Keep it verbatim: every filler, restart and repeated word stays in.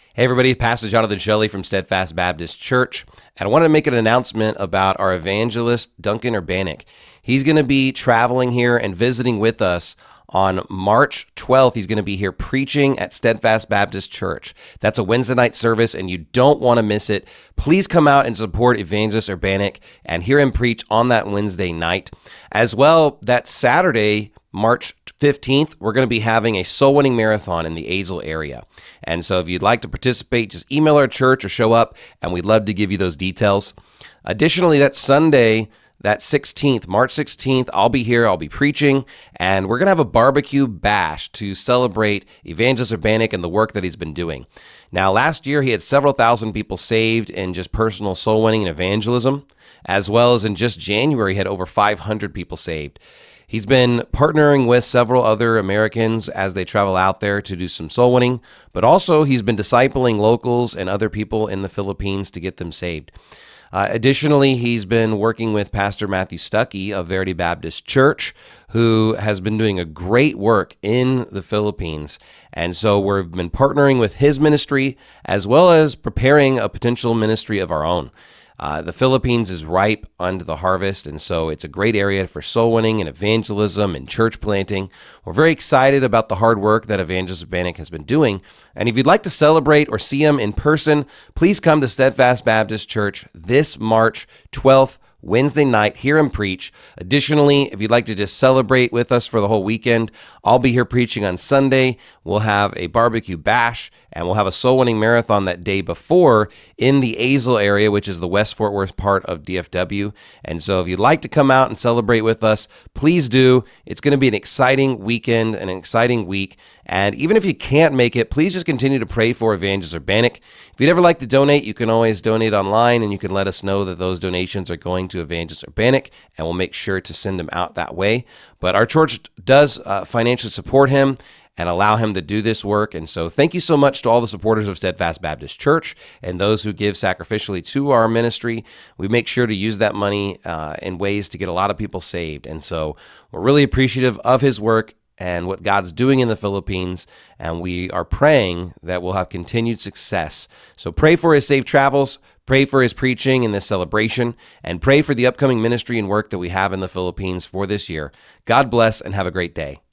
Hey everybody, Pastor Jonathan Shelley from Steadfast Baptist Church, and I want to make an announcement about our evangelist, Duncan Urbanic. He's going to be traveling here and visiting with us on March twelfth. He's going to be here preaching at Steadfast Baptist Church. That's a Wednesday night service, and you don't want to miss it. Please come out and support Evangelist Urbanic and hear him preach on that Wednesday night. As well, that Saturday, March fifteenth, we're going to be having a soul winning marathon in the Azle area. And so if you'd like to participate, just email our church or show up, and we'd love to give you those details. Additionally, that Sunday, that sixteenth, March sixteenth, I'll be here, I'll be preaching, and we're going to have a barbecue bash to celebrate Evangelist Urbanic and the work that he's been doing. Now, last year, he had several thousand people saved in just personal soul winning and evangelism, as well as in just January, he had over five hundred people saved. He's been partnering with several other Americans as they travel out there to do some soul winning, but also he's been discipling locals and other people in the Philippines to get them saved. Uh, additionally, he's been working with Pastor Matthew Stuckey of Verity Baptist Church, who has been doing a great work in the Philippines. And so we've been partnering with his ministry as well as preparing a potential ministry of our own. Uh, the Philippines is ripe unto the harvest, and so it's a great area for soul winning and evangelism and church planting. We're very excited about the hard work that Evangelist Urbanic has been doing. And if you'd like to celebrate or see him in person, please come to Steadfast Baptist Church this March twelfth, Wednesday night, hear him preach. Additionally, if you'd like to just celebrate with us for the whole weekend, I'll be here preaching on Sunday. We'll have a barbecue bash, and we'll have a soul winning marathon that day before in the Azle area, which is the West Fort Worth part of D F W. And so if you'd like to come out and celebrate with us, please do. It's going to be an exciting weekend, an exciting week. And even if you can't make it, please just continue to pray for Evangelist Urbanic. If you'd ever like to donate, you can always donate online, and you can let us know that those donations are going to Evangelist Urbanic, and we'll make sure to send them out that way. But our church does uh, financially support him and allow him to do this work. And so thank you so much to all the supporters of Steadfast Baptist Church and those who give sacrificially to our ministry. We make sure to use that money uh, in ways to get a lot of people saved. And so we're really appreciative of his work and what God's doing in the Philippines, and we are praying that we'll have continued success. So pray for his safe travels, pray for his preaching in this celebration, and pray for the upcoming ministry and work that we have in the Philippines for this year. God bless and have a great day.